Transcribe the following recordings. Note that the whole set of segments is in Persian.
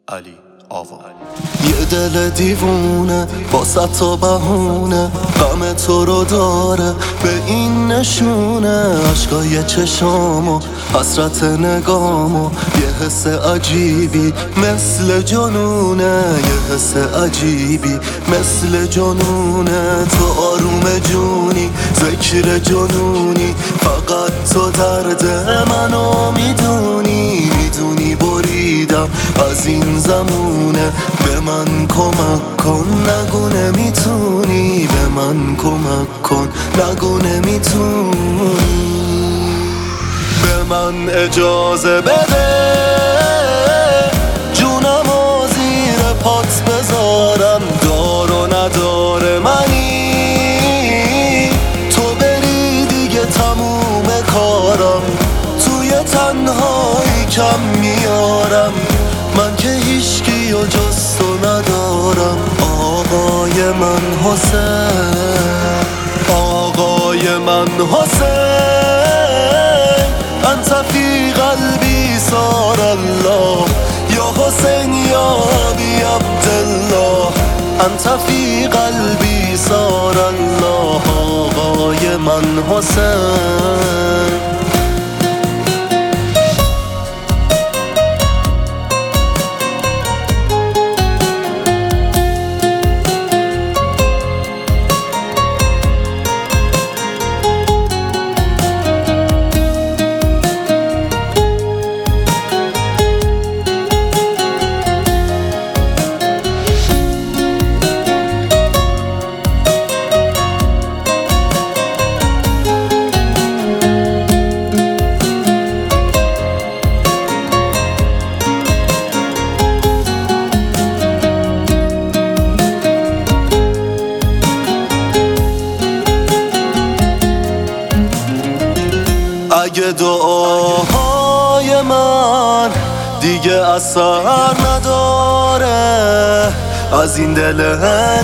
علی آوا. یه دل دیوونه با صد تا بهونه غم تو رو داره، به این نشونه عشقای چشامو حسرت نگامو، یه حس عجیبی مثل جنونه، یه حس عجیبی مثل جنونه. تو آروم جونی ذکر جنونی، فقط تو درد منو میدونی، میدونی بریدم از این زمونه. به من کمک کن نگو نمیتونی، به من کمک کن نگو نمیتونی. به من اجازه بده جونمو زیر پات بذارم، دار و ندار منی، تو بری دیگه تموم کارم، توی تنهایی کم میارم، من که هیچکی و جز تو ندارم. آقای من حسین، آقای من حسین، انت فی قلبی صار الله، یا حسین یا ابی عبدالله، انت فی قلبی صار الله. آقای من حسین. اگه دعاهای من دیگه اثر نداره، از این دل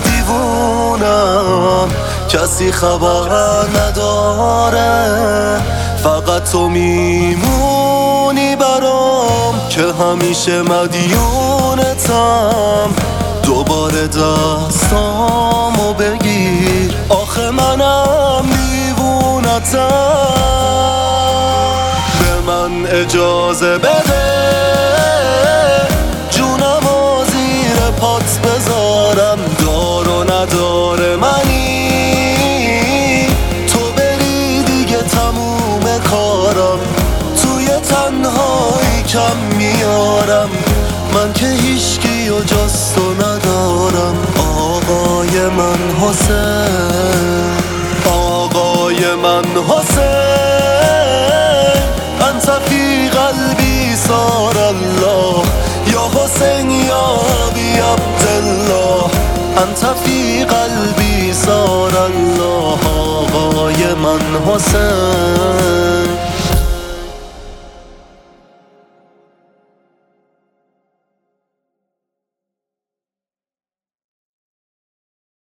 دیوونم کسی خبر نداره، فقط تو میمونی برام که همیشه مدیونتم. دوباره دستامو بگیر آخه منم دیوونتم. من اجازه بده جونمو زیر پات بذارم، دار و ندار منی، تو بری دیگه تموم کارم، توی تنهایی کم میارم، من که هیچکی و جز تو ندارم. آقای من حسین، آقای من حسین، انت فی قلبی صار الله، یا حسین یا ابی عبدالله، انت فی قلبی صار الله. آقای من حسین.